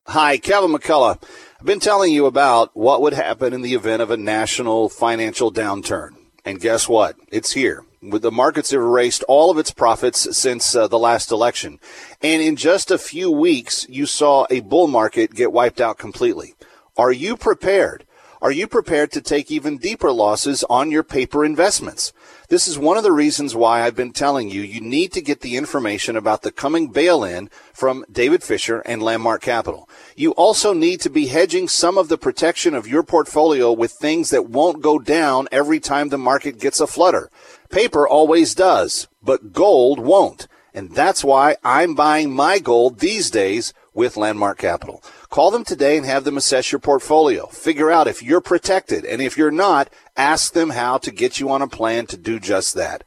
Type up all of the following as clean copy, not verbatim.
Hi, Kevin McCullough. I've been telling you about what would happen in the event of a national financial downturn. And guess what? It's here. The markets have erased all of its profits since the last election. And in just a few weeks, you saw a bull market get wiped out completely. Are you prepared? Are you prepared to take even deeper losses on your paper investments? This is one of the reasons why I've been telling you need to get the information about the coming bail-in from David Fisher and Landmark Capital. You also need to be hedging some of the protection of your portfolio with things that won't go down every time the market gets a flutter. Paper always does, but gold won't. And that's why I'm buying my gold these days with Landmark Capital. Call them today and have them assess your portfolio. Figure out if you're protected, and if you're not, ask them how to get you on a plan to do just that.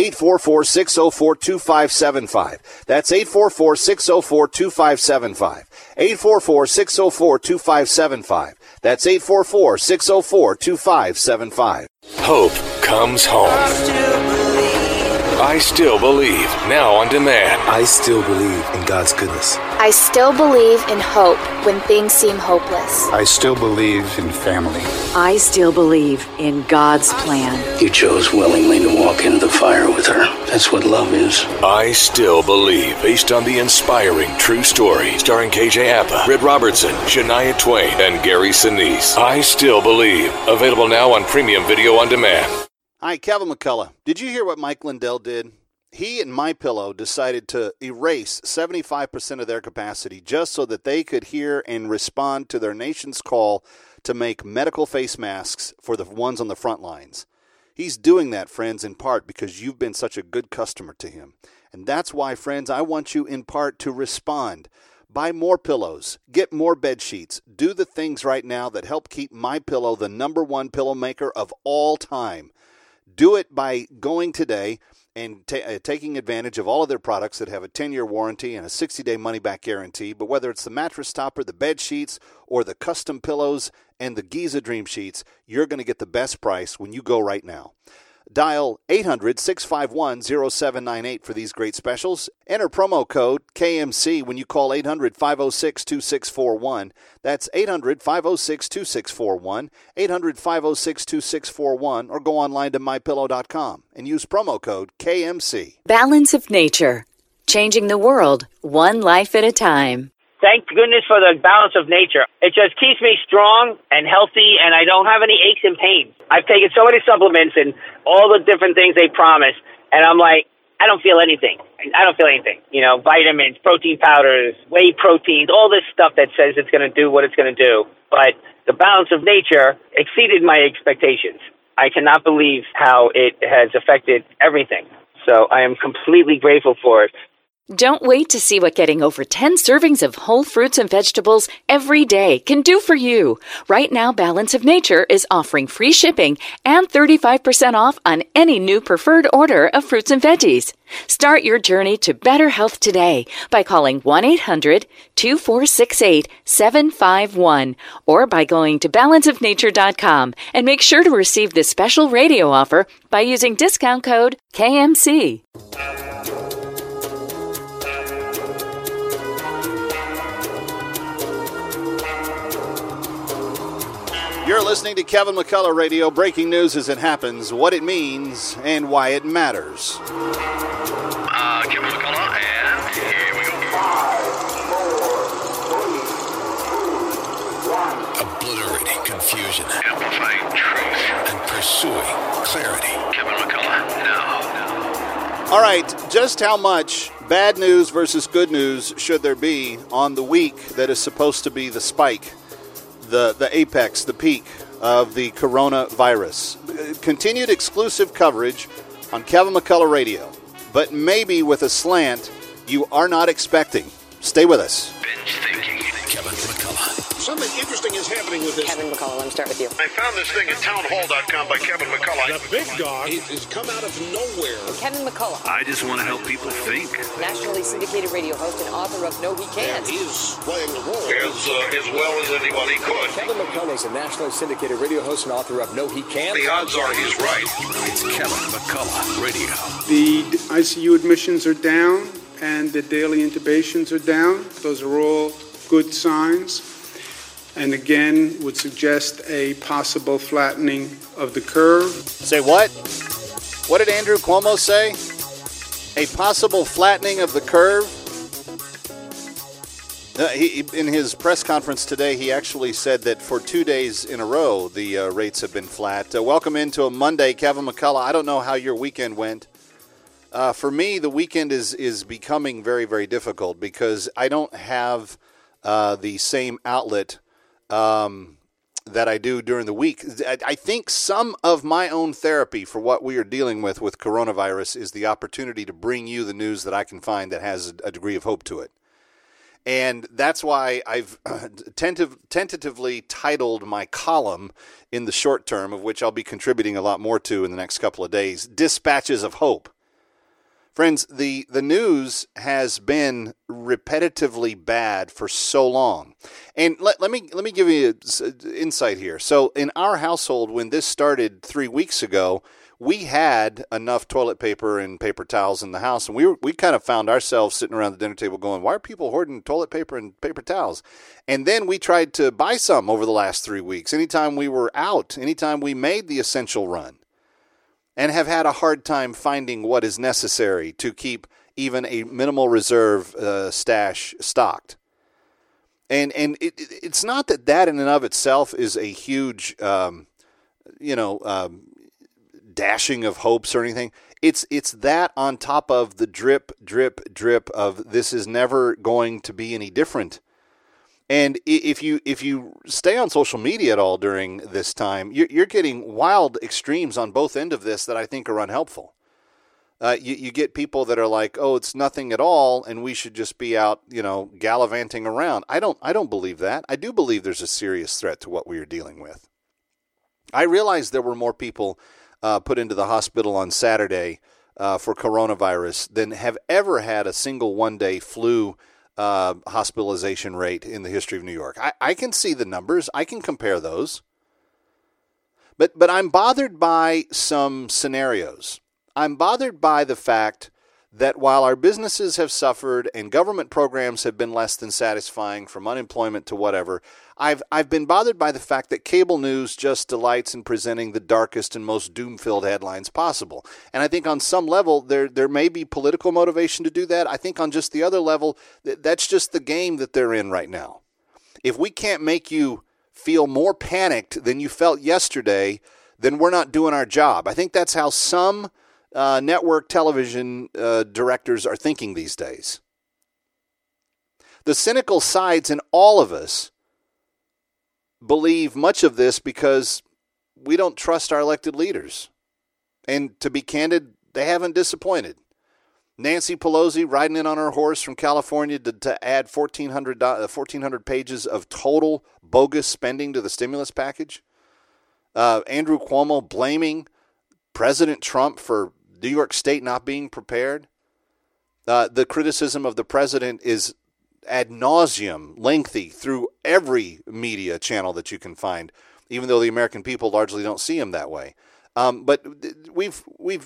844-604-2575. That's 844-604-2575. 844-604-2575. That's 844-604-2575. Hope comes home. I Still Believe, now on demand. I still believe in God's goodness. I still believe in hope when things seem hopeless. I still believe in family. I still believe in God's plan. You chose willingly to walk into the fire with her. That's what love is. I Still Believe, based on the inspiring true story, starring KJ Apa, Britt Robertson, Shania Twain, and Gary Sinise. I Still Believe, available now on Premium Video on Demand. Hi, Kevin McCullough. Did you hear what Mike Lindell did? He and MyPillow decided to erase 75% of their capacity just so that they could hear and respond to their nation's call to make medical face masks for the ones on the front lines. He's doing that, friends, in part because you've been such a good customer to him. And that's why, friends, I want you in part to respond. Buy more pillows, get more bed sheets, do the things right now that help keep MyPillow the #1 pillow maker of all time. Do it by going today and taking advantage of all of their products that have a 10-year warranty and a 60-day money-back guarantee. But whether it's the mattress topper, the bed sheets, or the custom pillows and the Giza Dream Sheets, you're going to get the best price when you go right now. Dial 800-651-0798 for these great specials. Enter promo code KMC when you call 800-506-2641. That's 800-506-2641, 800-506-2641, or go online to mypillow.com and use promo code KMC. Balance of nature. Changing the world, one life at a time. Thank goodness for the balance of nature. It just keeps me strong and healthy, and I don't have any aches and pains. I've taken so many supplements and all the different things they promise, and I'm like, I don't feel anything. I don't feel anything. You know, vitamins, protein powders, whey proteins, all this stuff that says it's going to do what it's going to do. But the balance of nature exceeded my expectations. I cannot believe how it has affected everything. So I am completely grateful for it. Don't wait to see what getting over 10 servings of whole fruits and vegetables every day can do for you. Right now, Balance of Nature is offering free shipping and 35% off on any new preferred order of fruits and veggies. Start your journey to better health today by calling 1-800-2468-751 or by going to balanceofnature.com, and make sure to receive this special radio offer by using discount code KMC. You're listening to Kevin McCullough Radio, breaking news as it happens, what it means, and why it matters. Kevin McCullough, and here we go. 5, 4, 3, 2, 1. Obliterating confusion. Amplifying truth. And pursuing clarity. Kevin McCullough, now. All right, just how much bad news versus good news should there be on the week that is supposed to be the spike? The apex, the peak of the coronavirus. Continued exclusive coverage on Kevin McCullough Radio, but maybe with a slant you are not expecting. Stay with us. Binge thinking. Kevin McCullough. Something interesting is happening with this. Kevin McCullough, let me start with you. I found this thing at townhall.com by Kevin McCullough. The big dog has come out of nowhere. Kevin McCullough, I just want to help people think. nationally syndicated radio host and author of No He Can't. And he's playing the role As well as anybody could. Kevin McCullough is a nationally syndicated radio host and author of No He Can't. The odds are he's right. It's Kevin McCullough Radio. The ICU admissions are down and the daily intubations are down. Those are all good signs, and again would suggest a possible flattening of the curve. Say what? What did Andrew Cuomo say? A possible flattening of the curve? In his press conference today, he actually said that for 2 days in a row, the rates have been flat. Welcome into a Monday. Kevin McCullough, I don't know how your weekend went. For me, the weekend is becoming very, very difficult because I don't have the same outlet that I do during the week. I think some of my own therapy for what we are dealing with coronavirus is the opportunity to bring you the news that I can find that has a degree of hope to it. And that's why I've tentatively titled my column in the short term, of which I'll be contributing a lot more to in the next couple of days, Dispatches of Hope. Friends, the news has been repetitively bad for so long. And let me give you insight here. So in our household, when this started 3 weeks ago, we had enough toilet paper and paper towels in the house, and we kind of found ourselves sitting around the dinner table going, why are people hoarding toilet paper and paper towels? And then we tried to buy some over the last 3 weeks, anytime we were out, anytime we made the essential run, and have had a hard time finding what is necessary to keep even a minimal reserve stash stocked. And it's not that in and of itself is a huge, dashing of hopes or anything. It's that on top of the drip, drip, drip of this is never going to be any different. And if you stay on social media at all during this time, you're getting wild extremes on both ends of this that I think are unhelpful. You get people that are like, oh, it's nothing at all, and we should just be out, gallivanting around. I don't believe that. I do believe there's a serious threat to what we are dealing with. I realize there were more people put into the hospital on Saturday for coronavirus than have ever had a single one-day flu hospitalization rate in the history of New York. I can see the numbers. I can compare those. But I'm bothered by some scenarios. I'm bothered by the fact that while our businesses have suffered and government programs have been less than satisfying, from unemployment to whatever, I've been bothered by the fact that cable news just delights in presenting the darkest and most doom-filled headlines possible. And I think on some level there may be political motivation to do that. I think on just the other level, that's just the game that they're in right now. If we can't make you feel more panicked than you felt yesterday, then we're not doing our job. I think that's how some network television directors are thinking these days. The cynical sides in all of us believe much of this because we don't trust our elected leaders. And to be candid, they haven't disappointed. Nancy Pelosi riding in on her horse from California to add 1,400 pages of total bogus spending to the stimulus package. Andrew Cuomo blaming President Trump for New York State not being prepared. The criticism of the president is ad nauseum lengthy through every media channel that you can find, even though the American people largely don't see him that way. But we've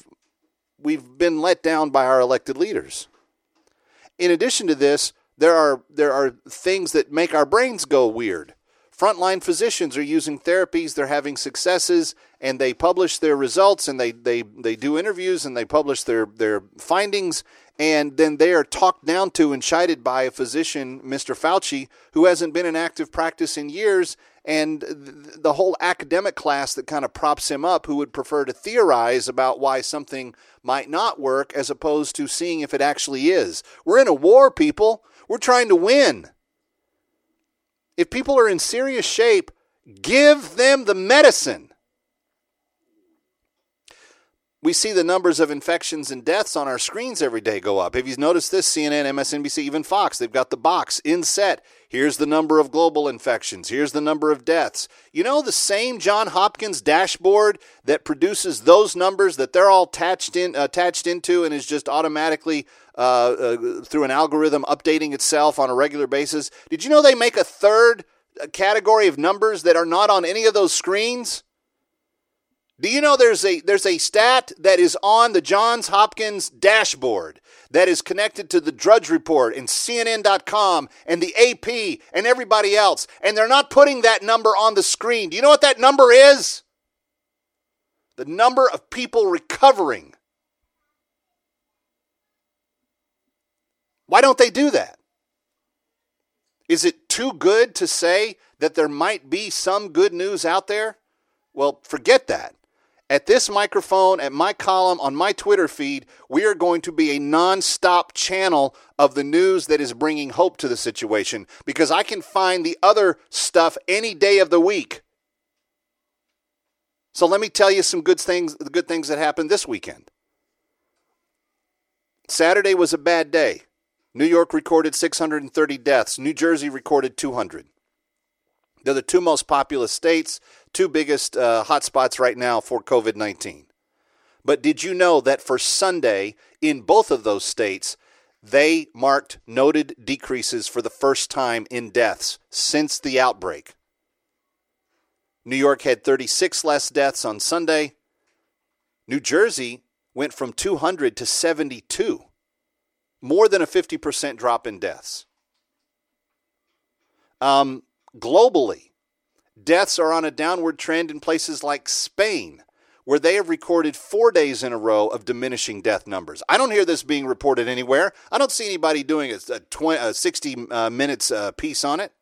been let down by our elected leaders. In addition to this, there are things that make our brains go weird. Frontline physicians are using therapies, they're having successes, and they publish their results, and they do interviews, and they publish their findings, and then they are talked down to and chided by a physician, Mr. Fauci, who hasn't been in active practice in years, and the whole academic class that kind of props him up, who would prefer to theorize about why something might not work as opposed to seeing if it actually is. We're in a war, people. We're trying to win. If people are in serious shape, give them the medicine. We see the numbers of infections and deaths on our screens every day go up. Have you noticed this? CNN, MSNBC, even Fox, they've got the box inset. Here's the number of global infections. Here's the number of deaths. You know, the same John Hopkins dashboard that produces those numbers that they're all attached into and is just automatically through an algorithm updating itself on a regular basis. Did you know they make a third category of numbers that are not on any of those screens? Do you know there's a stat that is on the Johns Hopkins dashboard that is connected to the Drudge Report and CNN.com and the AP and everybody else, and they're not putting that number on the screen. Do you know what that number is? The number of people recovering. Why don't they do that? Is it too good to say that there might be some good news out there? Well, forget that. At this microphone, at my column, on my Twitter feed, we are going to be a non-stop channel of the news that is bringing hope to the situation, because I can find the other stuff any day of the week. So let me tell you some good things that happened this weekend. Saturday was a bad day. New York recorded 630 deaths. New Jersey recorded 200. They're the two most populous states, two biggest hotspots right now for COVID-19. But did you know that for Sunday, in both of those states, they marked noted decreases for the first time in deaths since the outbreak? New York had 36 less deaths on Sunday. New Jersey went from 200 to 72. More than a 50% drop in deaths. Globally, deaths are on a downward trend in places like Spain, where they have recorded 4 days in a row of diminishing death numbers. I don't hear this being reported anywhere. I don't see anybody doing a 60 minutes piece on it.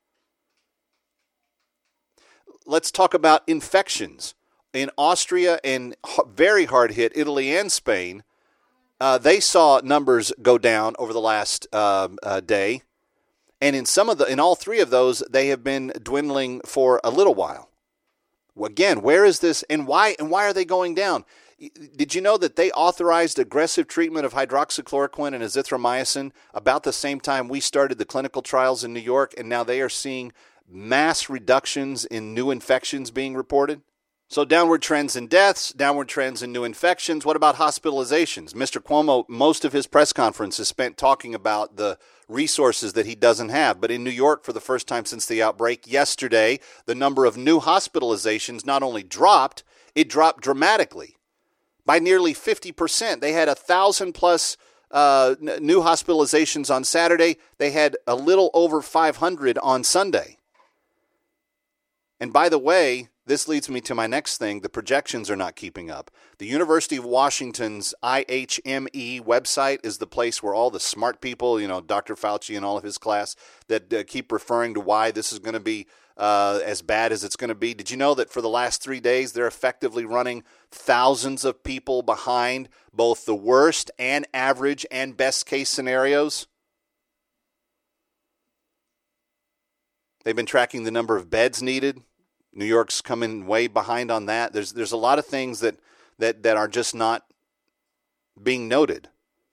Let's talk about infections. In Austria and very hard-hit Italy and Spain, they saw numbers go down over the last day. And in all three of those, they have been dwindling for a little while. Again, where is this and why are they going down? Did you know that they authorized aggressive treatment of hydroxychloroquine and azithromycin about the same time we started the clinical trials in New York, and now they are seeing mass reductions in new infections being reported? So downward trends in deaths, downward trends in new infections. What about hospitalizations? Mr. Cuomo, most of his press conference is spent talking about the resources that he doesn't have. But in New York, for the first time since the outbreak, yesterday, the number of new hospitalizations not only dropped, it dropped dramatically by nearly 50%. They had 1,000 plus new hospitalizations on Saturday. They had a little over 500 on Sunday. And by the way, this leads me to my next thing. The projections are not keeping up. The University of Washington's IHME website is the place where all the smart people, Dr. Fauci and all of his class, that keep referring to why this is going to be as bad as it's going to be. Did you know that for the last 3 days, they're effectively running thousands of people behind both the worst and average and best case scenarios? They've been tracking the number of beds needed. New York's coming way behind on that. There's a lot of things that are just not being noted.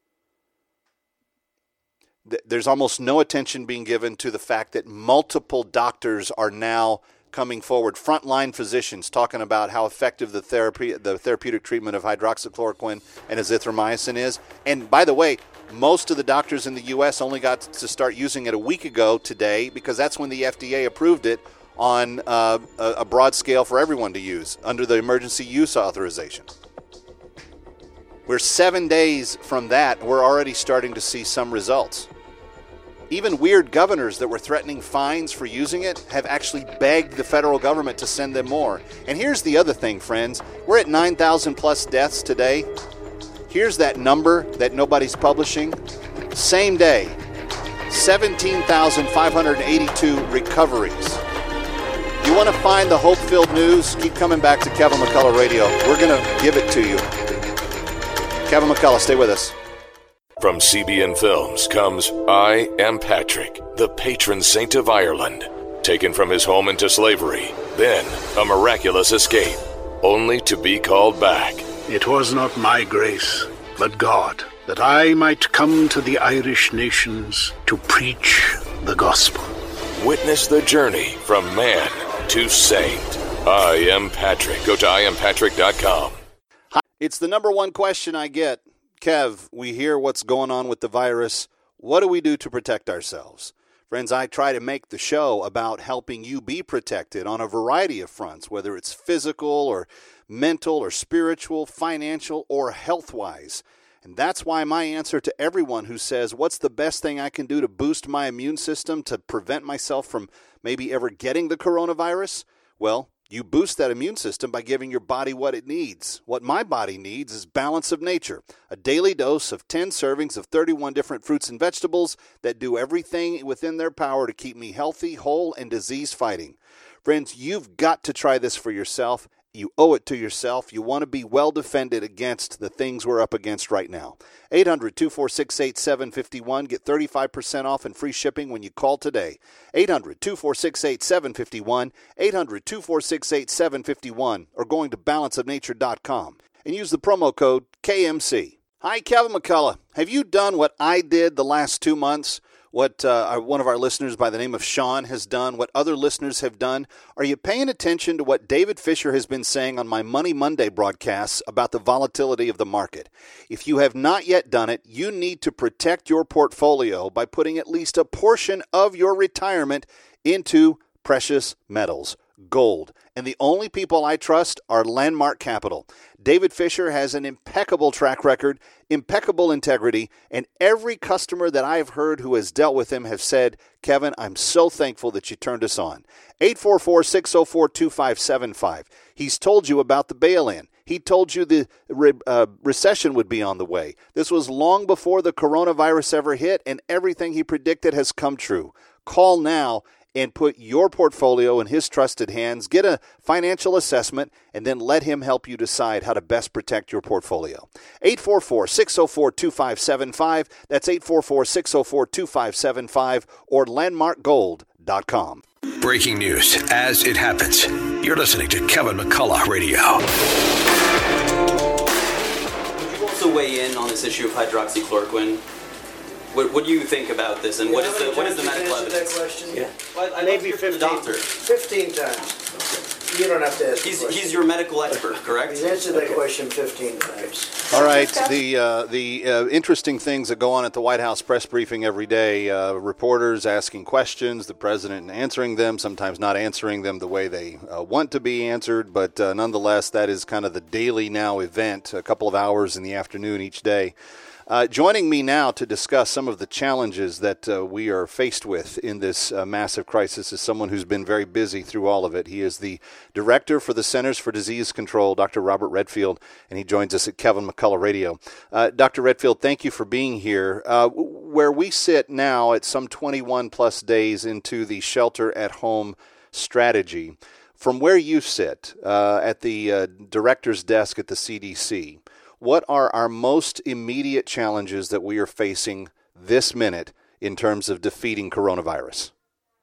There's almost no attention being given to the fact that multiple doctors are now coming forward, frontline physicians talking about how effective the therapeutic treatment of hydroxychloroquine and azithromycin is. And by the way, most of the doctors in the U.S. only got to start using it a week ago today, because that's when the FDA approved it on a broad scale for everyone to use under the emergency use authorization. We're 7 days from that. We're already starting to see some results. Even weird governors that were threatening fines for using it have actually begged the federal government to send them more. And here's the other thing, friends. We're at 9,000 plus deaths today. Here's that number that nobody's publishing. Same day, 17,582 recoveries. You want to find the hope-filled news? Keep coming back to Kevin McCullough Radio. We're going to give it to you. Kevin McCullough, stay with us. From CBN Films comes I Am Patrick, the patron saint of Ireland, taken from his home into slavery, then a miraculous escape, only to be called back. It was not my grace, but God, that I might come to the Irish nations to preach the gospel. Witness the journey from man to saint. I Am Patrick. Go to IamPatrick.com. It's the number one question I get. Kev, we hear what's going on with the virus. What do we do to protect ourselves? Friends, I try to make the show about helping you be protected on a variety of fronts, whether it's physical or mental or spiritual, financial, or health-wise. And that's why my answer to everyone who says, what's the best thing I can do to boost my immune system to prevent myself from maybe ever getting the coronavirus? Well, you boost that immune system by giving your body what it needs. What my body needs is balance of nature, a daily dose of 10 servings of 31 different fruits and vegetables that do everything within their power to keep me healthy, whole, and disease-fighting. Friends, you've got to try this for yourself. You owe it to yourself. You want to be well defended against the things we're up against right now. 800-246-8751. Get 35% off and free shipping when you call today. 800-246-8751. 800-246-8751. Or going to balanceofnature.com and use the promo code KMC. Hi, Kevin McCullough. Have you done what I did the last 2 months? What one of our listeners by the name of Sean has done, what other listeners have done? Are you paying attention to what David Fisher has been saying on my Money Monday broadcasts about the volatility of the market? If you have not yet done it, you need to protect your portfolio by putting at least a portion of your retirement into precious metals, gold. And the only people I trust are Landmark Capital. David Fisher has an impeccable track record, impeccable integrity, and every customer that I've heard who has dealt with him have said, Kevin, I'm so thankful that you turned us on. 844-604-2575. He's told you about the bail-in. He told you the recession would be on the way. This was long before the coronavirus ever hit, and everything he predicted has come true. Call now and put your portfolio in his trusted hands. Get a financial assessment, and then let him help you decide how to best protect your portfolio. 844-604-2575. That's 844-604-2575 or landmarkgold.com. Breaking news as it happens. You're listening to Kevin McCullough Radio. Would you also weigh in on this issue of hydroxychloroquine? What do you think about this, and what is the medical evidence? That question? Yeah. Well, maybe 15 times. You don't have to ask. He's your medical expert, correct? He's answered that question 15 times. All right. The interesting things that go on at the White House press briefing every day, reporters asking questions, the president answering them, sometimes not answering them the way they want to be answered, but nonetheless, that is kind of the daily now event, a couple of hours in the afternoon each day. Joining me now to discuss some of the challenges that we are faced with in this massive crisis is someone who's been very busy through all of it. He is the director for the Centers for Disease Control, Dr. Robert Redfield, and he joins us at Kevin McCullough Radio. Dr. Redfield, thank you for being here. Where we sit now at some 21 plus days into the shelter-at-home strategy, from where you sit at the director's desk at the CDC, what are our most immediate challenges that we are facing this minute in terms of defeating coronavirus?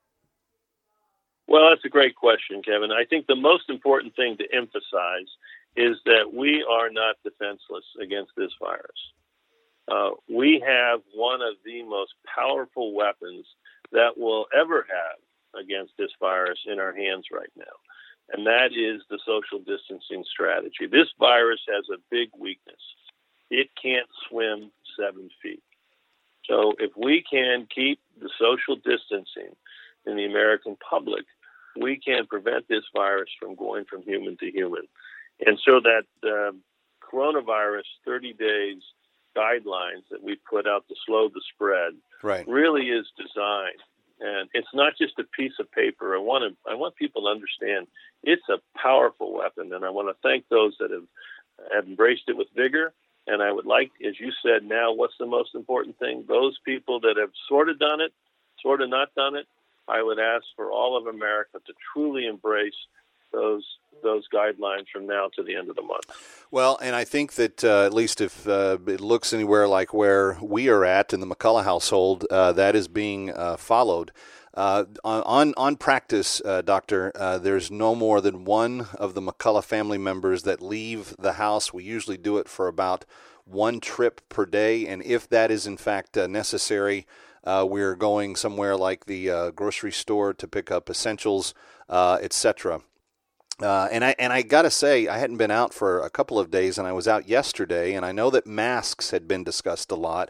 Well, that's a great question, Kevin. I think the most important thing to emphasize is that we are not defenseless against this virus. We have one of the most powerful weapons that we'll ever have against this virus in our hands right now. And that is the social distancing strategy. This virus has a big weakness. It can't swim 7 feet. So if we can keep the social distancing in the American public, we can prevent this virus from going from human to human. And so that coronavirus 30 days guidelines that we put out to slow the spread really is designed. And it's not just a piece of paper. I want people to understand it's a powerful weapon, and I want to thank those that have embraced it with vigor. And I would like, as you said, now what's the most important thing? Those people that have sort of done it, sort of not done it, I would ask for all of America to truly embrace those guidelines from now to the end of the month. Well, and I think that at least if it looks anywhere like where we are at in the McCullough household, that is being followed. On practice, Doctor, there's no more than one of the McCullough family members that leave the house. We usually do it for about one trip per day, and if that is in fact necessary, we're going somewhere like the grocery store to pick up essentials, etc. And I got to say, I hadn't been out for a couple of days, and I was out yesterday, and I know that masks had been discussed a lot.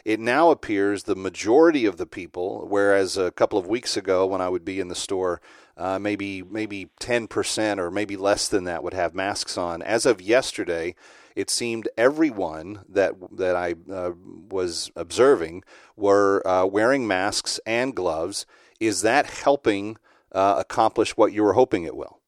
it now appears the majority of the people, whereas a couple of weeks ago when I would be in the store, maybe 10% or maybe less than that would have masks on. As of yesterday, it seemed everyone that I was observing were wearing masks and gloves. Is that helping accomplish what you were hoping it will?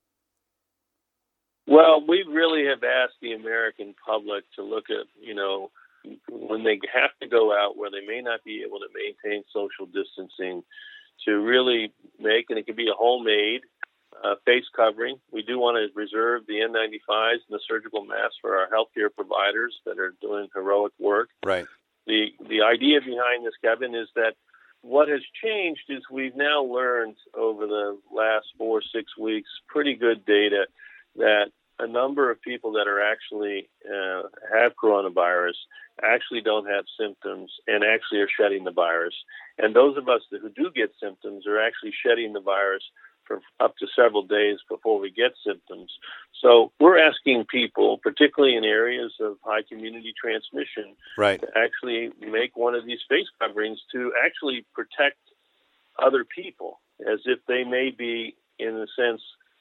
Well, we really have asked the American public to look at, when they have to go out where they may not be able to maintain social distancing, to really make, and it can be a homemade face covering. We do want to reserve the N95s and the surgical masks for our healthcare providers that are doing heroic work. Right. The idea behind this, Kevin, is that what has changed is we've now learned over the last 4 or 6 weeks pretty good data that a number of people that are actually have coronavirus actually don't have symptoms and actually are shedding the virus. And those of us who do get symptoms are actually shedding the virus for up to several days before we get symptoms. So we're asking people, particularly in areas of high community transmission, right, to actually make one of these face coverings to actually protect other people as if they may be, in a sense,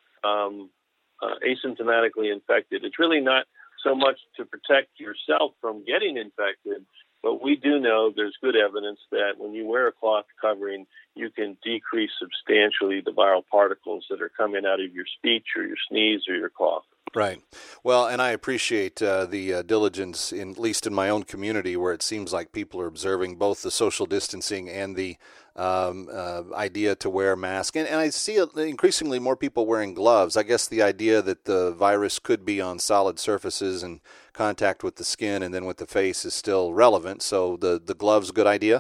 asymptomatically infected. It's really not so much to protect yourself from getting infected, but we do know there's good evidence that when you wear a cloth covering, you can decrease substantially the viral particles that are coming out of your speech or your sneeze or your cough. Right. Well, and I appreciate the diligence, at least in my own community, where it seems like people are observing both the social distancing and the idea to wear a mask. And I see increasingly more people wearing gloves. I guess the idea that the virus could be on solid surfaces and contact with the skin and then with the face is still relevant. So the gloves, good idea?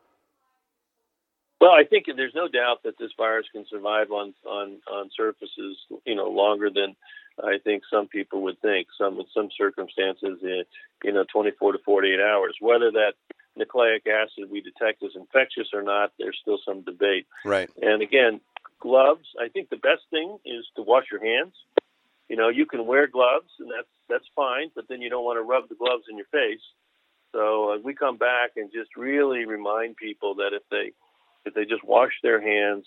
Well, I think there's no doubt that this virus can survive on surfaces, longer than I think some people would think. In some circumstances, 24 to 48 hours. Whether that nucleic acid we detect is infectious or not, there's still some debate. Right. And again, gloves. I think the best thing is to wash your hands. You can wear gloves, and that's fine, but then you don't want to rub the gloves in your face. So we come back and just really remind people that if they just wash their hands,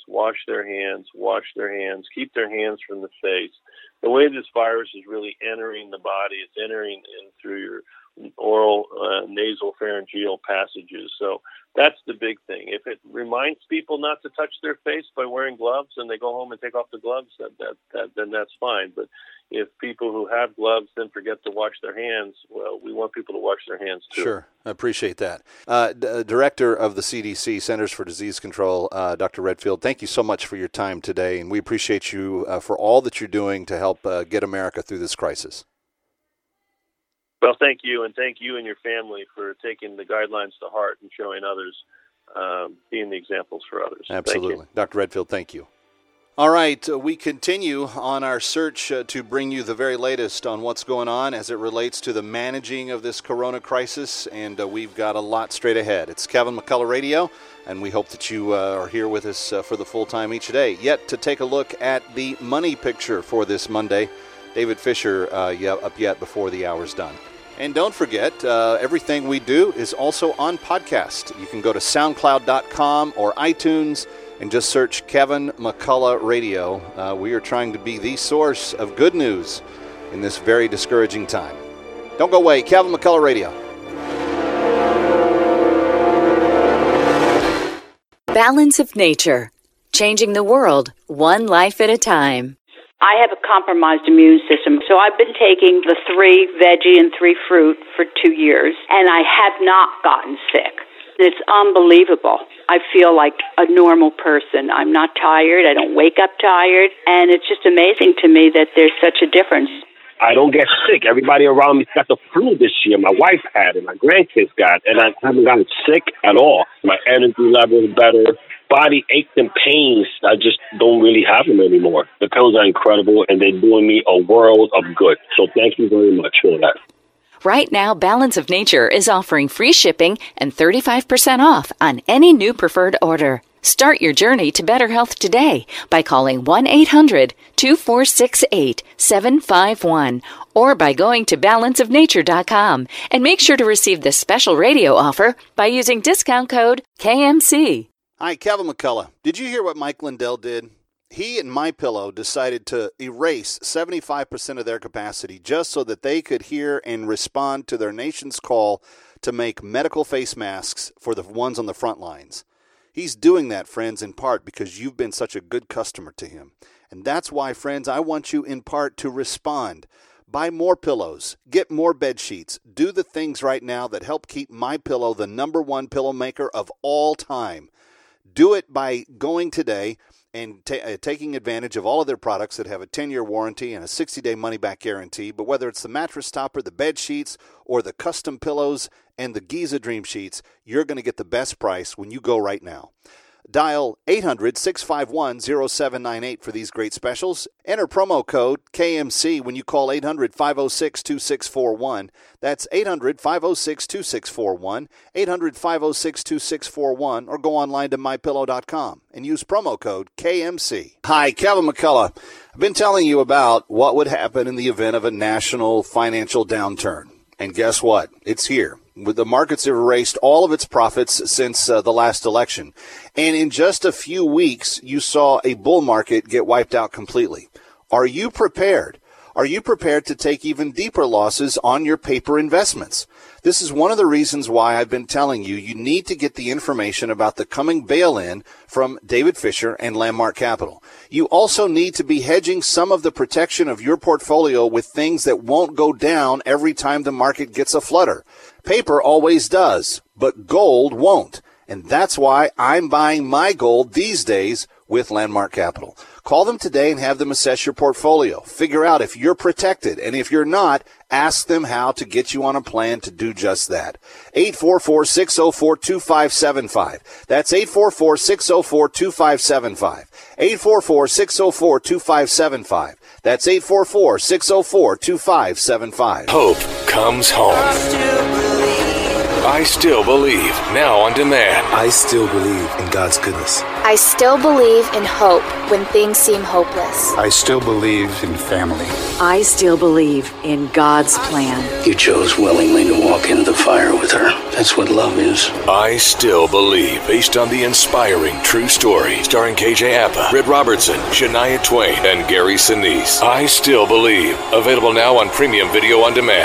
keep their hands from the face. The way this virus is really entering the body, it's entering in through your oral, nasal, pharyngeal passages. So that's the big thing. If it reminds people not to touch their face by wearing gloves and they go home and take off the gloves, then that's fine. But if people who have gloves then forget to wash their hands, well, we want people to wash their hands too. Sure. I appreciate that. Director of the CDC, Centers for Disease Control, Dr. Redfield, thank you so much for your time today, and we appreciate you for all that you're doing to help get America through this crisis. Well, thank you, and thank you and your family for taking the guidelines to heart and showing others, being the examples for others. Absolutely. Dr. Redfield, thank you. All right, we continue on our search to bring you the very latest on what's going on as it relates to the managing of this corona crisis, and we've got a lot straight ahead. It's Kevin McCullough Radio, and we hope that you are here with us for the full time each day. Yet to take a look at the money picture for this Monday, David Fisher up yet before the hour's done. And don't forget, everything we do is also on podcast. You can go to SoundCloud.com or iTunes and just search Kevin McCullough Radio. We are trying to be the source of good news in this very discouraging time. Don't go away. Kevin McCullough Radio. Balance of Nature. Changing the world, one life at a time. I have a compromised immune system, so I've been taking the 3 veggie and 3 fruit for 2 years, and I have not gotten sick. It's unbelievable. I feel like a normal person. I'm not tired. I don't wake up tired, and it's just amazing to me that there's such a difference. I don't get sick. Everybody around me got the flu this year. My wife had it. My grandkids got it, and I haven't gotten sick at all. My energy level is better. Body aches and pains, I just don't really have them anymore. The pills are incredible, and they're doing me a world of good. So thank you very much for that. Right now, Balance of Nature is offering free shipping and 35% off on any new preferred order. Start your journey to better health today by calling 1-800-2468-751 or by going to balanceofnature.com, and make sure to receive this special radio offer by using discount code KMC. Hi, Kevin McCullough. Did you hear what Mike Lindell did? He and MyPillow decided to erase 75% of their capacity just so that they could hear and respond to their nation's call to make medical face masks for the ones on the front lines. He's doing that, friends, in part because you've been such a good customer to him. And that's why, friends, I want you in part to respond. Buy more pillows, get more bed sheets, do the things right now that help keep MyPillow the #1 pillow maker of all time. Do it by going today and taking advantage of all of their products that have a 10-year warranty and a 60-day money-back guarantee. But whether it's the mattress topper, the bed sheets, or the custom pillows and the Giza Dream Sheets, you're going to get the best price when you go right now. Dial 800-651-0798 for these great specials. Enter promo code KMC when you call 800-506-2641. That's 800-506-2641, 800-506-2641, or go online to mypillow.com and use promo code KMC. Hi, Kevin McCullough. I've been telling you about what would happen in the event of a national financial downturn. And guess what? It's here. The markets have erased all of its profits since the last election. And in just a few weeks, you saw a bull market get wiped out completely. Are you prepared? Are you prepared to take even deeper losses on your paper investments? This is one of the reasons why I've been telling you need to get the information about the coming bail-in from David Fisher and Landmark Capital. You also need to be hedging some of the protection of your portfolio with things that won't go down every time the market gets a flutter. Paper always does, but gold won't. And that's why I'm buying my gold these days with Landmark Capital. Call them today and have them assess your portfolio. Figure out if you're protected, and if you're not, ask them how to get you on a plan to do just that. 844-604-2575. That's 844-604-2575. 844-604-2575. That's 844-604-2575. Hope comes home. I Still Believe, now on demand. I still believe in God's goodness. I still believe in hope when things seem hopeless. I still believe in family. I still believe in God's plan. You chose willingly to walk into the fire with her. That's what love is. I Still Believe, based on the inspiring true story, starring KJ Apa, Britt Robertson, Shania Twain, and Gary Sinise. I Still Believe, available now on premium video on demand.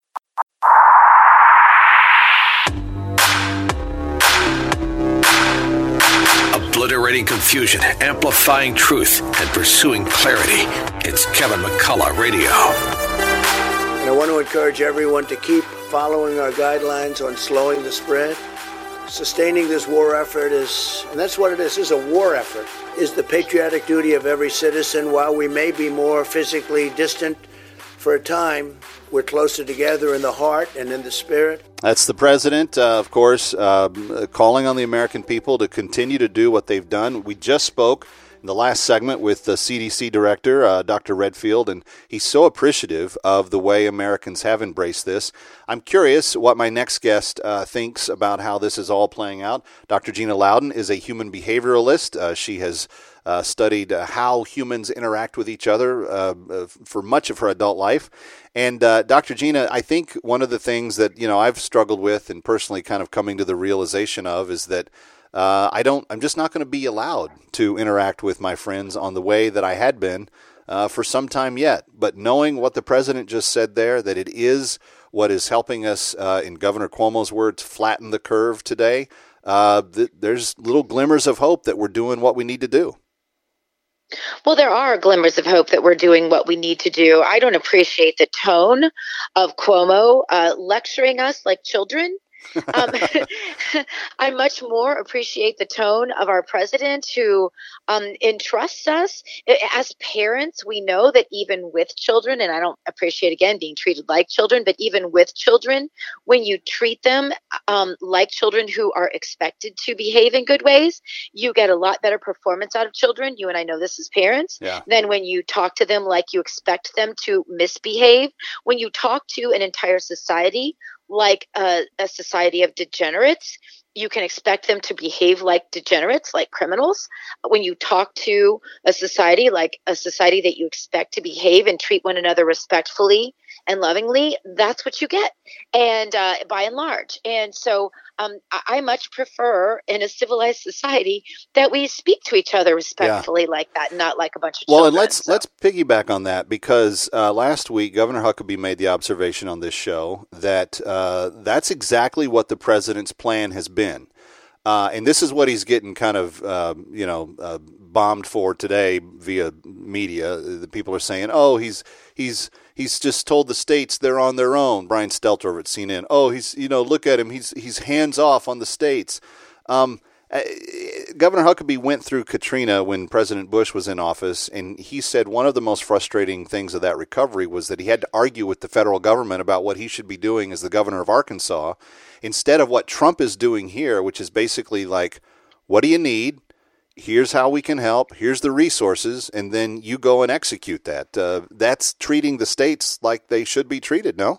Obliterating confusion, amplifying truth, and pursuing clarity. It's Kevin McCullough Radio. And I want to encourage everyone to keep following our guidelines on slowing the spread. Sustaining this war effort is, and that's what it is a war effort, is the patriotic duty of every citizen. While we may be more physically distant for a time, we're closer together in the heart and in the spirit. That's the president, of course, calling on the American people to continue to do what they've done. We just spoke in the last segment with the CDC director, Dr. Redfield, and he's so appreciative of the way Americans have embraced this. I'm curious what my next guest thinks about how this is all playing out. Dr. Gina Loudon is a human behavioralist. She has studied how humans interact with each other for much of her adult life. And Dr. Gina, I think one of the things that I've struggled with and personally kind of coming to the realization of is that I'm just not going to be allowed to interact with my friends on the way that I had been for some time yet. But knowing what the president just said there, that it is what is helping us, in Governor Cuomo's words, flatten the curve today, there's little glimmers of hope that we're doing what we need to do. Well, there are glimmers of hope that we're doing what we need to do. I don't appreciate the tone of Cuomo lecturing us like children. I much more appreciate the tone of our president, who entrusts us. As parents, we know that even with children, and I don't appreciate, again, being treated like children, but even with children, when you treat them like children who are expected to behave in good ways, you get a lot better performance out of children. You and I know this as parents. Yeah. Than when you talk to them like you expect them to misbehave. When you talk to an entire society like a society of degenerates, you can expect them to behave like degenerates, like criminals. When you talk to a society like a society that you expect to behave and treat one another respectfully and lovingly, that's what you get, and by and large. And so I much prefer in a civilized society that we speak to each other respectfully like that, not like a bunch of children. And let's piggyback on that, because last week Governor Huckabee made the observation on this show that that's exactly what the president's plan has been. And this is what he's getting kind of, bombed for today via media. The people are saying, "Oh, he's just told the states they're on their own." Brian Stelter over at CNN. "Oh, look at him. He's hands off on the states." Governor Huckabee went through Katrina when President Bush was in office, and he said one of the most frustrating things of that recovery was that he had to argue with the federal government about what he should be doing as the governor of Arkansas, instead of what Trump is doing here, which is basically like, what do you need? Here's how we can help. Here's the resources, and then you go and execute that. That's treating the states like they should be treated, no?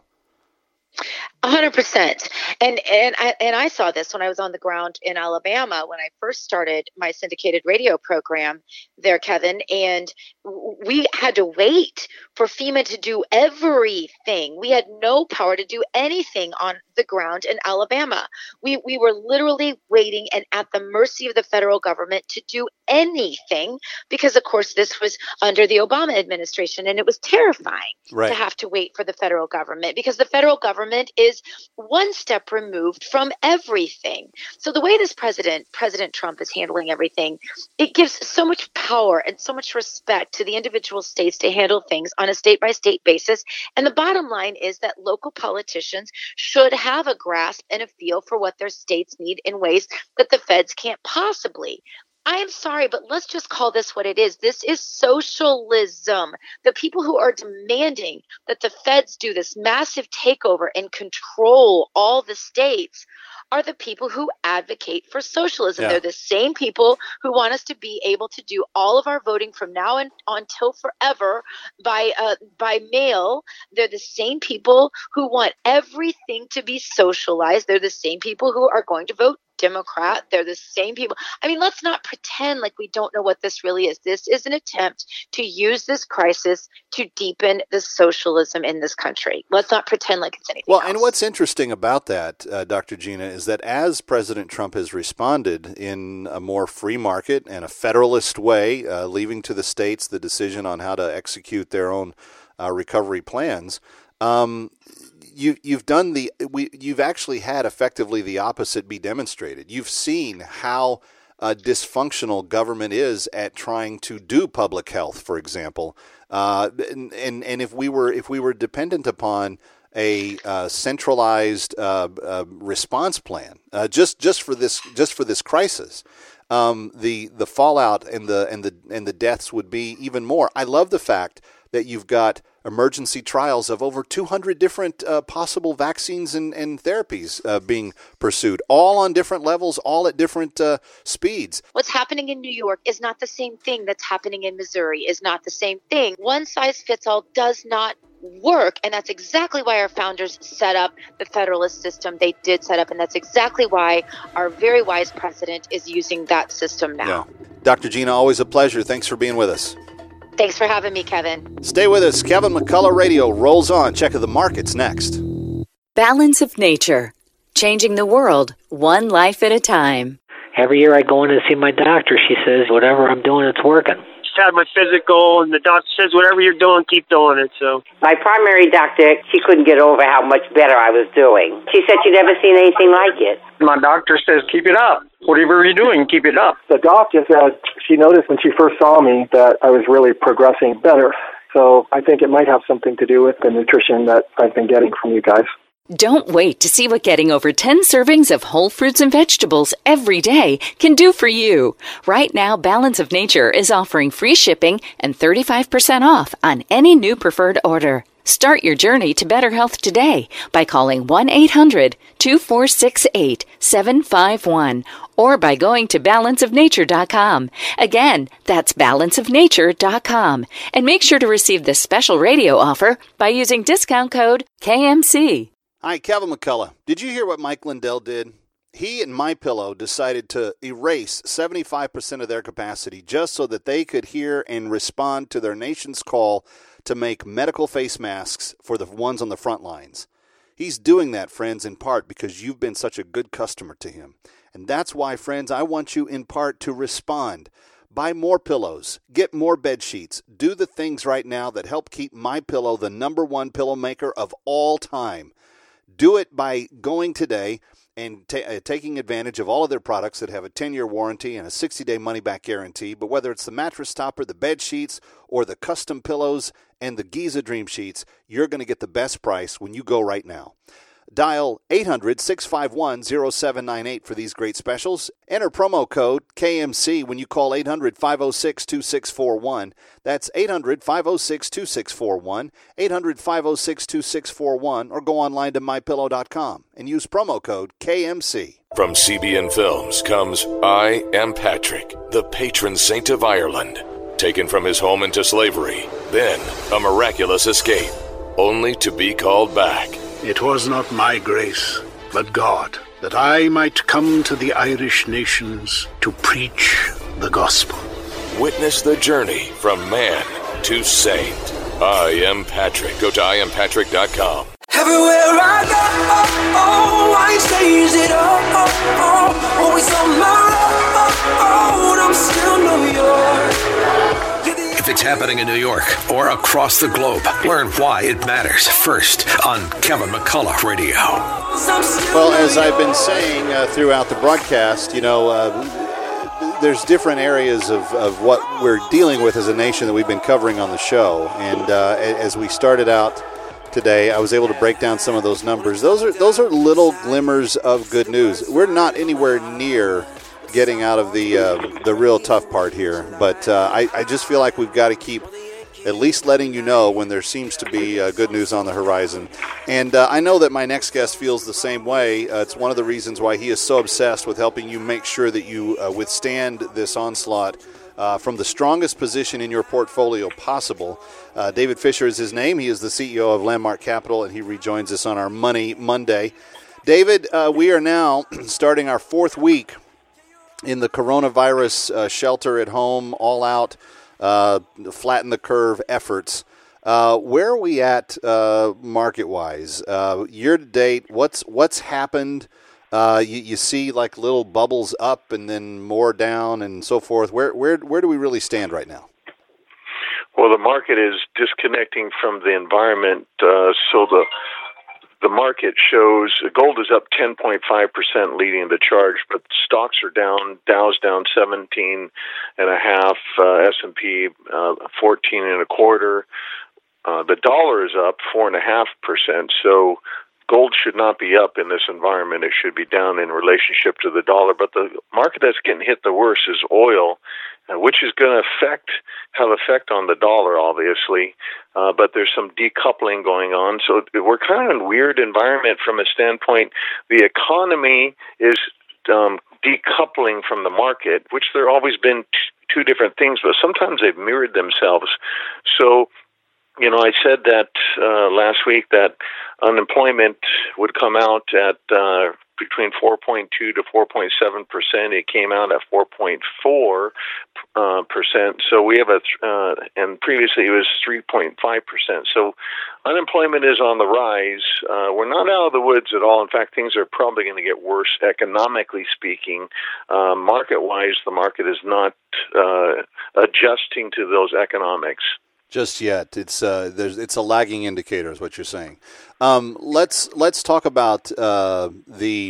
100%. And I saw this when I was on the ground in Alabama when I first started my syndicated radio program there, Kevin. And we had to wait for FEMA to do everything. We had no power to do anything on the ground in Alabama. We were literally waiting and at the mercy of the federal government to do anything, because, of course, this was under the Obama administration, and it was terrifying to have to wait for the federal government, because the federal government is one step removed from everything. So the way this President Trump is handling everything, it gives so much power and so much respect to the individual states to handle things on a state-by-state basis. And the bottom line is that local politicians should have a grasp and a feel for what their states need in ways that the feds can't possibly. I am sorry, but let's just call this what it is. This is socialism. The people who are demanding that the feds do this massive takeover and control all the states are the people who advocate for socialism. Yeah. They're the same people who want us to be able to do all of our voting from now until forever by mail. They're the same people who want everything to be socialized. They're the same people who are going to vote Democrat. They're the same people. I mean, let's not pretend like we don't know what this really is. This is an attempt to use this crisis to deepen the socialism in this country. Let's not pretend like it's anything else. And what's interesting about that, Dr. Gina, is that as President Trump has responded in a more free market and a federalist way, leaving to the states the decision on how to execute their own recovery plans, You've actually had effectively the opposite be demonstrated. You've seen how dysfunctional government is at trying to do public health, for example. And if we were dependent upon a centralized response plan just for this crisis, the fallout and the deaths would be even more. I love the fact that you've got emergency trials of over 200 different possible vaccines and therapies being pursued, all on different levels, all at different speeds. What's happening in New York is not the same thing that's happening in Missouri, is not the same thing. One size fits all does not work, and that's exactly why our founders set up the federalist system they did set up, and that's exactly why our very wise president is using that system now. Yeah. Dr. Gina, always a pleasure. Thanks for being with us. Thanks for having me, Kevin. Stay with us. Kevin McCullough Radio rolls on. Check of the markets next. Balance of Nature. Changing the world, one life at a time. Every year I go in to see my doctor. She says, whatever I'm doing, it's working. Just had my physical, and the doctor says, whatever you're doing, keep doing it. So my primary doctor, she couldn't get over how much better I was doing. She said she'd never seen anything like it. My doctor says, keep it up. Whatever you're doing, keep it up. The doctor said she noticed when she first saw me that I was really progressing better. So I think it might have something to do with the nutrition that I've been getting from you guys. Don't wait to see what getting over 10 servings of whole fruits and vegetables every day can do for you. Right now, Balance of Nature is offering free shipping and 35% off on any new preferred order. Start your journey to better health today by calling 1-800-2468-751 or by going to balanceofnature.com. Again, that's balanceofnature.com. And make sure to receive this special radio offer by using discount code KMC. Hi, Kevin McCullough. Did you hear what Mike Lindell did? He and MyPillow decided to erase 75% of their capacity just so that they could hear and respond to their nation's call to make medical face masks for the ones on the front lines. He's doing that, friends, in part because you've been such a good customer to him. And that's why, friends, I want you in part to respond. Buy more pillows, get more bed sheets, do the things right now that help keep MyPillow the #1 pillow maker of all time. Do it by going today and taking advantage of all of their products that have a 10-year warranty and a 60-day money-back guarantee. But whether it's the mattress topper, the bed sheets, or the custom pillows and the Giza Dream Sheets, you're going to get the best price when you go right now. Dial 800-651-0798 for these great specials. Enter promo code KMC when you call 800-506-2641. That's 800-506-2641, 800-506-2641, or go online to mypillow.com and use promo code KMC. From CBN Films comes I Am Patrick, the patron saint of Ireland, taken from his home into slavery, then a miraculous escape, only to be called back. It was not my grace, but God, that I might come to the Irish nations to preach the gospel. Witness the journey from man to saint. I Am Patrick. Go to IamPatrick.com. Everywhere I go, I change it up. Always on my road, I'm still New York. If it's happening in New York or across the globe, learn why it matters first on Kevin McCullough Radio. Well, as I've been saying throughout the broadcast, there's different areas of what we're dealing with as a nation that we've been covering on the show. And as we started out today, I was able to break down some of those numbers. Those are little glimmers of good news. We're not anywhere near getting out of the real tough part here, but I just feel like we've got to keep at least letting you know when there seems to be good news on the horizon. And I know that my next guest feels the same way. It's one of the reasons why he is so obsessed with helping you make sure that you withstand this onslaught from the strongest position in your portfolio possible. David Fisher is his name. He is the CEO of Landmark Capital, and he rejoins us on our Money Monday. David, we are now starting our 4th week in the coronavirus shelter at home, all out, flatten the curve efforts. Where are we at market-wise? Year to date, what's happened? You see like little bubbles up and then more down and so forth. Where do we really stand right now? Well, the market is disconnecting from the environment, so the market shows gold is up 10.5%, leading the charge, but stocks are down. Dow's down 17.5%, S&P 14.25%. The dollar is up 4.5%. So gold should not be up in this environment. It should be down in relationship to the dollar. But the market that's getting hit the worst is oil, which is going to have effect on the dollar, obviously. But there's some decoupling going on. So we're kind of in a weird environment from a standpoint. The economy is decoupling from the market, which there have always been two different things, but sometimes they've mirrored themselves. So, I said that last week that unemployment would come out at between 4.2 to 4.7%. It came out at 4.4%. So we have and previously it was 3.5%. So unemployment is on the rise. We're not out of the woods at all. In fact, things are probably going to get worse economically speaking. Market-wise, the market is not adjusting to those economics just yet. It's a lagging indicator, is what you're saying. Let's talk about the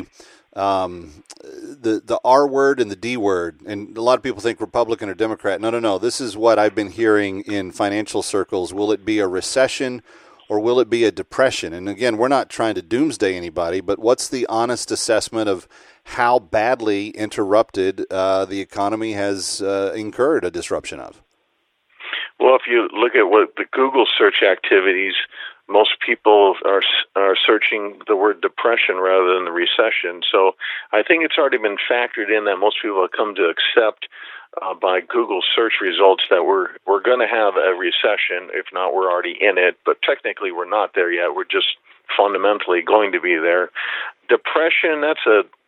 R word and the D word. And a lot of people think Republican or Democrat. No. This is what I've been hearing in financial circles. Will it be a recession or will it be a depression? And again, we're not trying to doomsday anybody, but what's the honest assessment of how badly interrupted the economy has incurred a disruption of? Well, if you look at what the Google search activities, most people are searching the word depression rather than the recession. So I think it's already been factored in that most people have come to accept by Google search results that we're going to have a recession. If not, we're already in it. But technically, we're not there yet. We're just fundamentally going to be there. Depression, that's a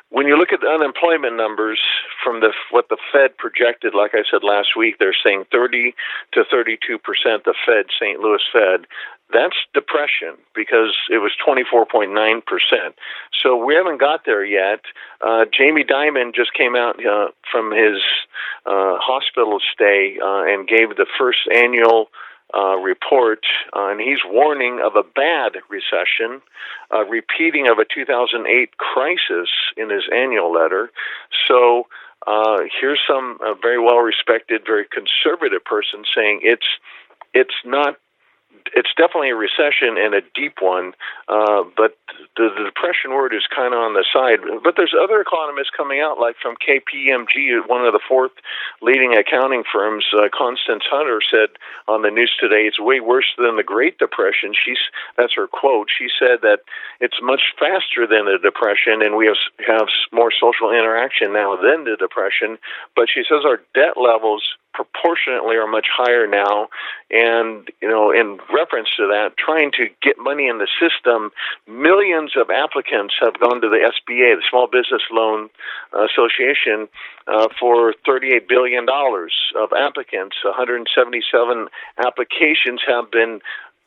when you look at the unemployment numbers from what the Fed projected, like I said last week, they're saying 30 to 32%, the Fed, St. Louis Fed. That's depression because it was 24.9%. So we haven't got there yet. Jamie Dimon just came out from his hospital stay and gave the first annual report, and he's warning of a bad recession, repeating of a 2008 crisis in his annual letter. So here's some very well-respected, very conservative person saying it's definitely a recession and a deep one, but the depression word is kind of on the side. But there's other economists coming out, like from KPMG, one of the fourth leading accounting firms. Constance Hunter said on the news today, it's way worse than the Great Depression. That's her quote. She said that it's much faster than the Depression, and we have more social interaction now than the Depression. But she says our debt levels proportionately are much higher now, and in reference to that, trying to get money in the system, millions of applicants have gone to the SBA, the Small Business Loan Association, for $38 billion of applicants. 177 applications have been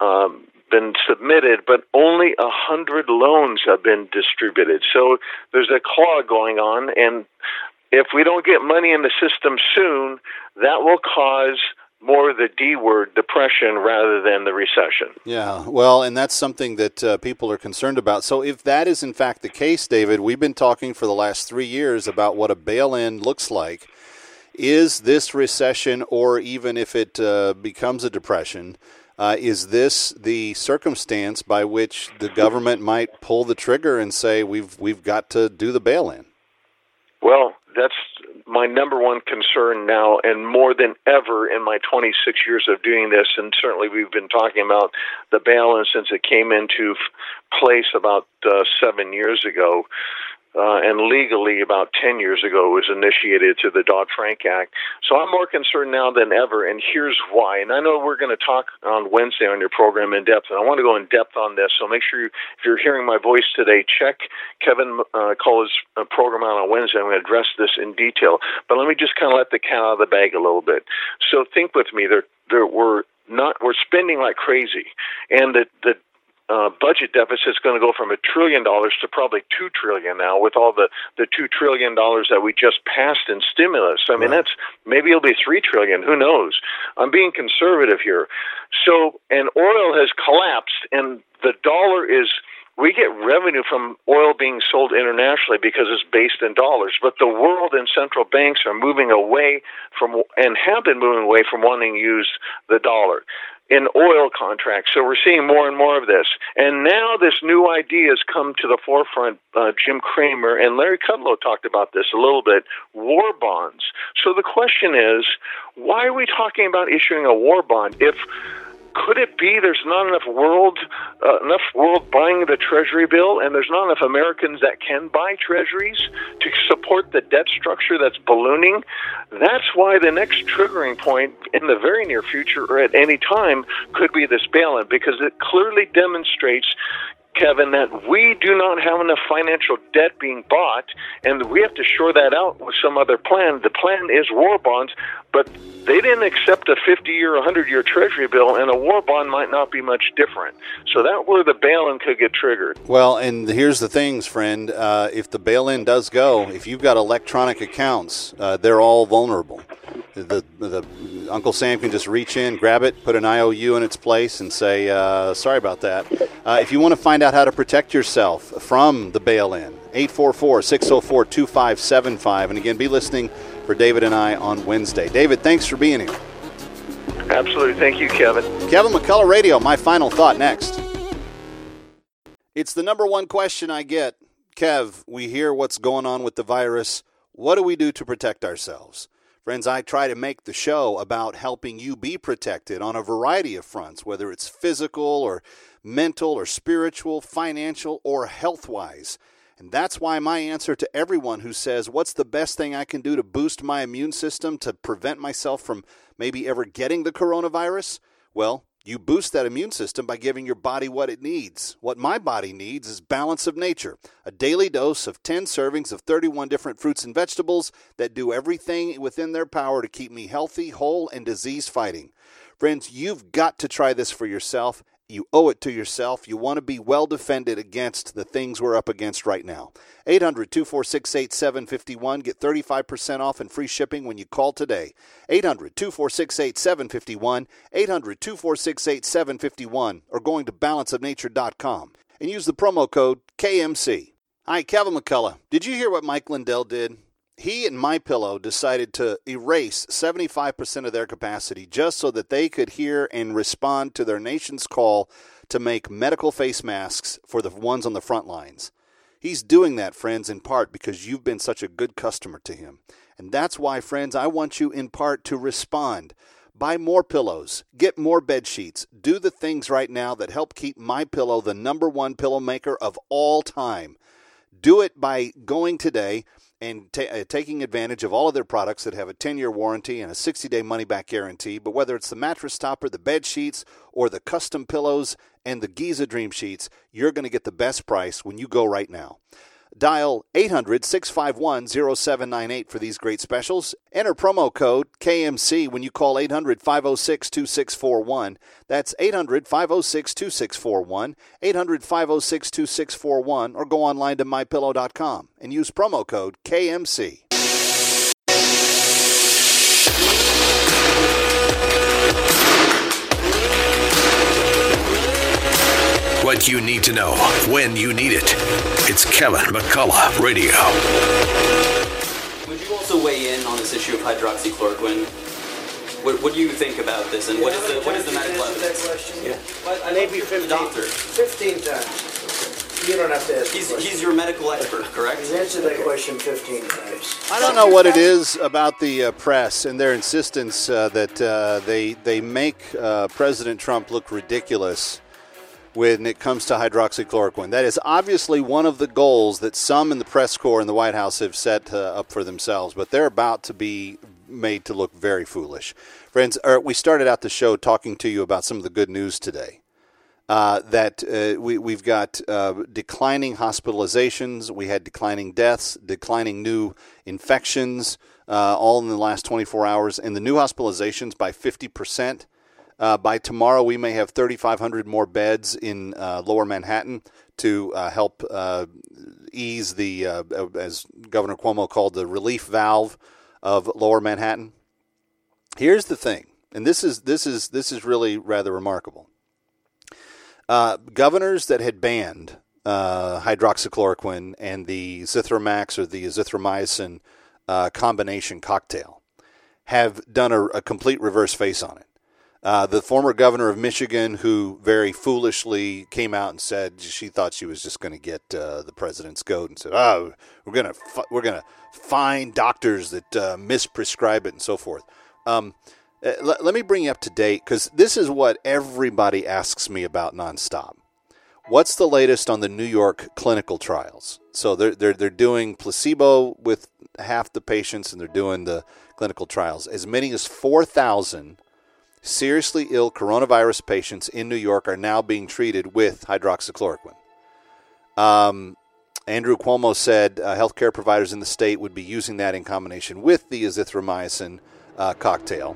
submitted, but only 100 loans have been distributed. So there's a clog going on, and if we don't get money in the system soon, that will cause more of the D word, depression, rather than the recession. Yeah, well, and that's something that people are concerned about. So if that is in fact the case, David, we've been talking for the last 3 years about what a bail-in looks like. Is this recession, or even if it becomes a depression, is this the circumstance by which the government might pull the trigger and say we've got to do the bail-in? Well, that's my number one concern now, and more than ever in my 26 years of doing this, and certainly we've been talking about the bail-in since it came into place about 7 years ago. And legally, about 10 years ago, it was initiated through the Dodd-Frank Act. So I'm more concerned now than ever, and here's why. And I know we're going to talk on Wednesday on your program in depth, and I want to go in depth on this. So make sure if you're hearing my voice today, check Kevin Culla's program out on Wednesday. I'm going to address this in detail. But let me just kind of let the cat out of the bag a little bit. So think with me. We're spending like crazy, and the budget deficit is going to go from $1 trillion to probably $2 trillion now, with all the $2 trillion that we just passed in stimulus. I mean, maybe it'll be $3 trillion. Who knows? I'm being conservative here. So, and oil has collapsed, and the dollar is. We get revenue from oil being sold internationally because it's based in dollars, but the world and central banks are moving away from, and have been moving away from, wanting to use the dollar in oil contracts. So we're seeing more and more of this. And now this new idea has come to the forefront. Jim Cramer and Larry Kudlow talked about this a little bit, war bonds. So the question is, why are we talking about issuing a war bond? Could it be there's not enough world buying the Treasury bill, and there's not enough Americans that can buy Treasuries to support the debt structure that's ballooning? That's why the next triggering point in the very near future, or at any time, could be this bail-in, because it clearly demonstrates, Kevin, that we do not have enough financial debt being bought, and we have to shore that out with some other plan. The plan is war bonds, but they didn't accept a 50-year or 100-year Treasury bill, and a war bond might not be much different. So that's where the bail-in could get triggered. Well, and here's the things, friend. If the bail-in does go, if you've got electronic accounts, they're all vulnerable. The Uncle Sam can just reach in, grab it, put an IOU in its place, and say, sorry about that. If you want to find out how to protect yourself from the bail-in, 844-604-2575. And again, be listening for David and I on Wednesday. David, thanks for being here. Absolutely. Thank you, Kevin. Kevin McCullough Radio, my final thought next. It's the number one question I get. Kev, we hear what's going on with the virus. What do we do to protect ourselves? Friends, I try to make the show about helping you be protected on a variety of fronts, whether it's physical or mental or spiritual, financial, or health-wise. And that's why my answer to everyone who says, what's the best thing I can do to boost my immune system to prevent myself from maybe ever getting the coronavirus? Well, You boost that immune system by giving your body what it needs. What my body needs is Balance of Nature, a daily dose of 10 servings of 31 different fruits and vegetables that do everything within their power to keep me healthy, whole, and disease-fighting. Friends, you've got to try this for yourself. You owe it to yourself. You want to be well defended against the things we're up against right now. 800-246-8751. Get 35% off and free shipping when you call today. 800-246-8751. 800-246-8751. Or going to balanceofnature.com and use the promo code KMC. Hi, Kevin McCullough. Did you hear what Mike Lindell did? He and MyPillow decided to erase 75% of their capacity just so that they could hear and respond to their nation's call to make medical face masks for the ones on the front lines. He's doing that, friends, in part because you've been such a good customer to him. And that's why, friends, I want you in part to respond. Buy more pillows. Get more bed sheets. Do the things right now that help keep MyPillow the #1 pillow maker of all time. Do it by going today and taking advantage of all of their products that have a 10-year warranty and a 60-day money-back guarantee. But whether it's the mattress topper, the bed sheets, or the custom pillows and the Giza Dream Sheets, you're going to get the best price when you go right now. Dial 800-651-0798 for these great specials. Enter promo code KMC when you call 800-506-2641. That's 800-506-2641, 800-506-2641, or go online to mypillow.com and use promo code KMC. What you need to know when you need it. It's Kevin McCullough Radio. Would you also weigh in on this issue of hydroxychloroquine? What do you think about this, and what is the medical evidence? Yeah. Maybe 15 times. You don't have to ask. He's your medical expert, correct? He's answered that question 15 times. I don't know what it is about the press and their insistence that they make President Trump look ridiculous when it comes to hydroxychloroquine. That is obviously one of the goals that some in the press corps in the White House have set up for themselves, but they're about to be made to look very foolish. Friends, we started out the show talking to you about some of the good news today. We've got declining hospitalizations, we had declining deaths, declining new infections, all in the last 24 hours, and the new hospitalizations by 50%. By tomorrow, we may have 3,500 more beds in Lower Manhattan to help ease the, as Governor Cuomo called, the relief valve of Lower Manhattan. Here's the thing, and this is really rather remarkable. Governors that had banned hydroxychloroquine and the Zithromax or the azithromycin combination cocktail have done a complete reverse face on it. The former governor of Michigan, who very foolishly came out and said she thought she was just going to get the president's goat and said, "Oh, we're going to find doctors that misprescribe it and so forth." Let me bring you up to date because this is what everybody asks me about nonstop. What's the latest on the New York clinical trials? So they're doing placebo with half the patients, and they're doing the clinical trials. As many as 4,000 seriously ill coronavirus patients in New York are now being treated with hydroxychloroquine. Andrew Cuomo said healthcare providers in the state would be using that in combination with the azithromycin cocktail.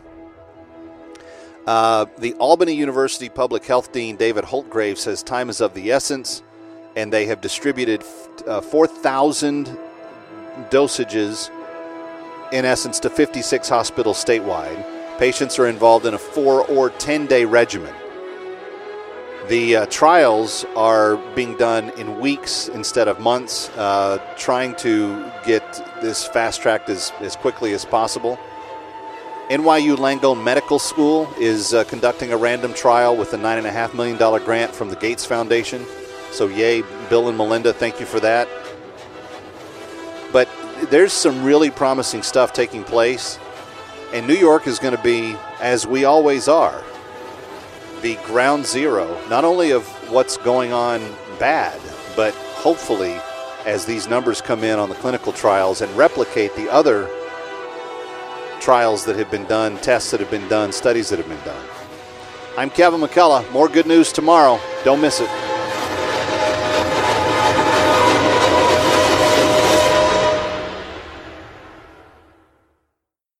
The Albany University Public Health Dean David Holtgrave says time is of the essence, and they have distributed 4,000 dosages, in essence, to 56 hospitals statewide. Patients are involved in a 4 or 10-day regimen. The trials are being done in weeks instead of months, trying to get this fast-tracked as quickly as possible. NYU Langone Medical School is conducting a random trial with a $9.5 million grant from the Gates Foundation. So yay, Bill and Melinda, thank you for that. But there's some really promising stuff taking place. And New York is going to be, as we always are, the ground zero, not only of what's going on bad, but hopefully as these numbers come in on the clinical trials and replicate the other trials that have been done, tests that have been done, studies that have been done. I'm Kevin McCullough. More good news tomorrow. Don't miss it.